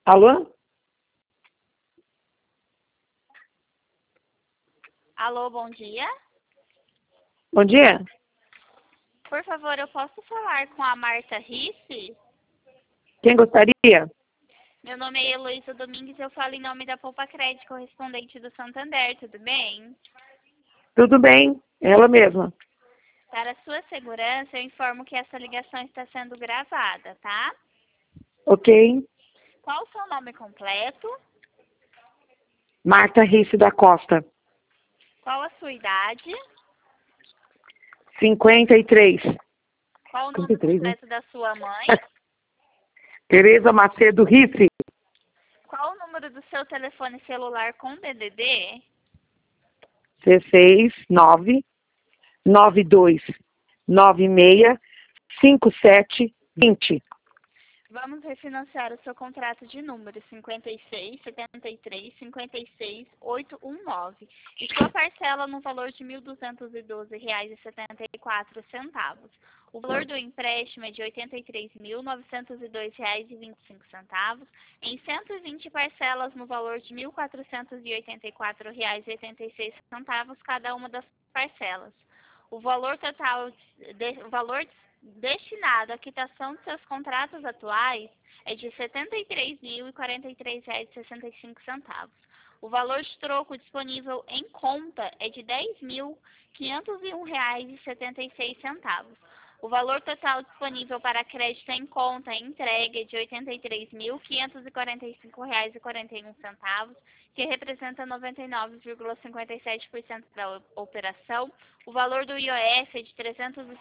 Alô? Alô, bom dia. Bom dia. Por favor, eu posso falar com a Marta Risse? Quem gostaria? Meu nome é Heloísa Domingues e eu falo em nome da Poupa Crédito, correspondente do Santander, tudo bem? Tudo bem? Ela mesma. Para sua segurança, eu informo que essa ligação está sendo gravada, tá? Ok. Qual o seu nome completo? Marta Risse da Costa. Qual a sua idade? 53. Qual o nome 53, né? completo da sua mãe? Tereza Macedo Risse. Qual o número do seu telefone celular com DDD? 16 9 92 96 57 20. Vamos refinanciar o seu contrato de número 56 73 56 819 e sua parcela no valor de R$ 1.212,74. O valor do empréstimo é de R$ 83.902,25 em 120 parcelas no valor de R$ 1.484,86 cada uma das parcelas. O valor total destinado à quitação de seus contratos atuais é de R$ 73.043,65. O valor de troco disponível em conta é de R$ 10.501,76. O valor total disponível para crédito em conta e entrega é de R$ 83.545,41, que representa 99,57% da operação. O valor do IOF é de R$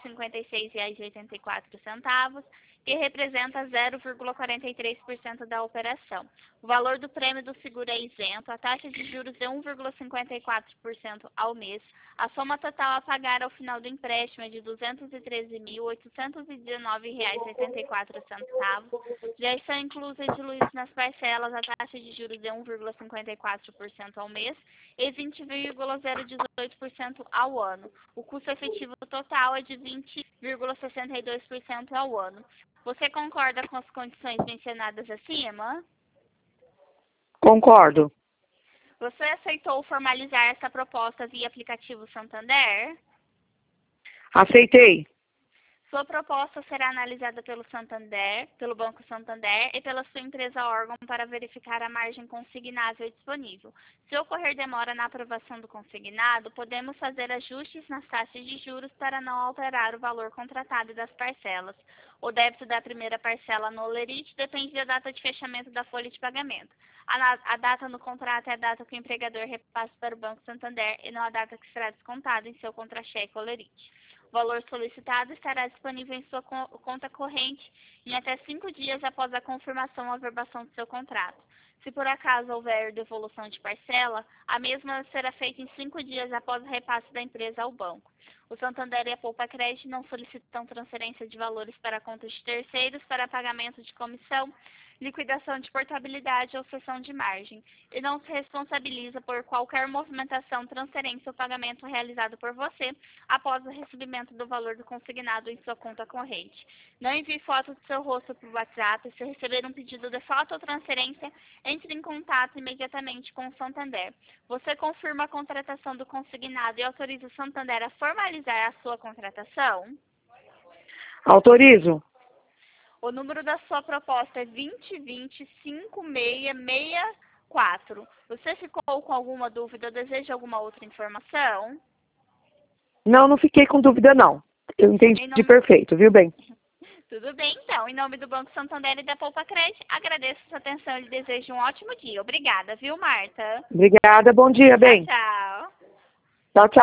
356,84, que representa 0,43% da operação. O valor do prêmio do seguro é isento, a taxa de juros é 1,54% ao mês. A soma total a pagar ao final do empréstimo é de R$ 213.819,84. Já estão inclusas e diluídas nas parcelas a taxa de juros é 1,54% ao mês e 20,018% ao ano. O custo efetivo total é de 20,62% ao ano. Você concorda com as condições mencionadas acima? Concordo. Você aceitou formalizar essa proposta via aplicativo Santander? Aceitei. Sua proposta será analisada pelo Santander, pelo Banco Santander e pela sua empresa órgão para verificar a margem consignável disponível. Se ocorrer demora na aprovação do consignado, podemos fazer ajustes nas taxas de juros para não alterar o valor contratado das parcelas. O débito da primeira parcela no Olerite depende da data de fechamento da folha de pagamento. A data no contrato é a data que o empregador repassa para o Banco Santander e não a data que será descontada em seu contra-cheque Olerite. O valor solicitado estará disponível em sua conta corrente em até 5 dias após a confirmação ou averbação do seu contrato. Se por acaso houver devolução de parcela, a mesma será feita em 5 dias após o repasse da empresa ao banco. O Santander e a Poupa Crédito não solicitam transferência de valores para contas de terceiros para pagamento de comissão, liquidação de portabilidade ou cessão de margem, e não se responsabiliza por qualquer movimentação, transferência ou pagamento realizado por você após o recebimento do valor do consignado em sua conta corrente. Não envie foto do seu rosto por WhatsApp. Se receber um pedido de foto ou transferência, entre em contato imediatamente com o Santander. Você confirma a contratação do consignado e autoriza o Santander a formalizar a sua contratação? Autorizo. O número da sua proposta é 2020-5664. Você ficou com alguma dúvida ou deseja alguma outra informação? Não fiquei com dúvida, não. Eu entendi perfeito, viu bem? Tudo bem, então. Em nome do Banco Santander e da Poupa Crédito, agradeço a sua atenção e lhe desejo um ótimo dia. Obrigada, viu, Marta? Obrigada, bom dia, bem. Tchau, tchau. Tchau, tchau.